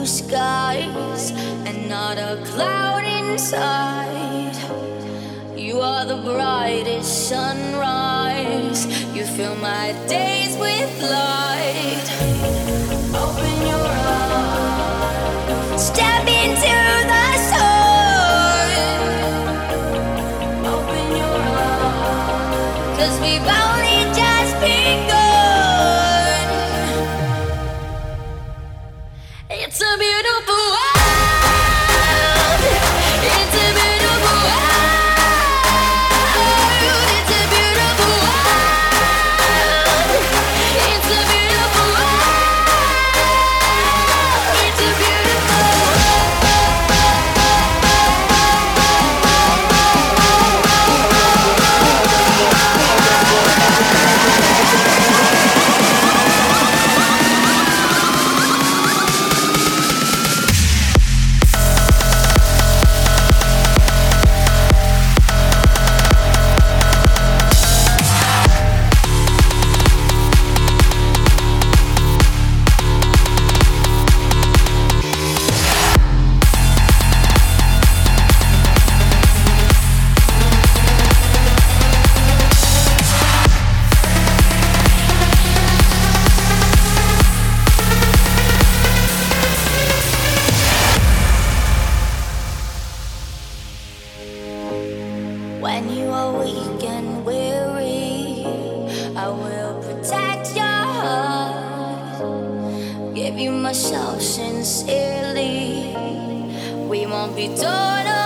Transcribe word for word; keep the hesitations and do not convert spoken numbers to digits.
skies and not a cloud inside. You are the brightest sunrise. You fill my days with light. Open your eyes, step into the sun. Open your eyes, 'cause we've only just begun. It's a beautiful world. It's a beautiful world. It's a beautiful world. It's a beautiful world. It's a beautiful when you are weak and weary. I will protect your heart, give you myself sincerely. We won't be torn apart.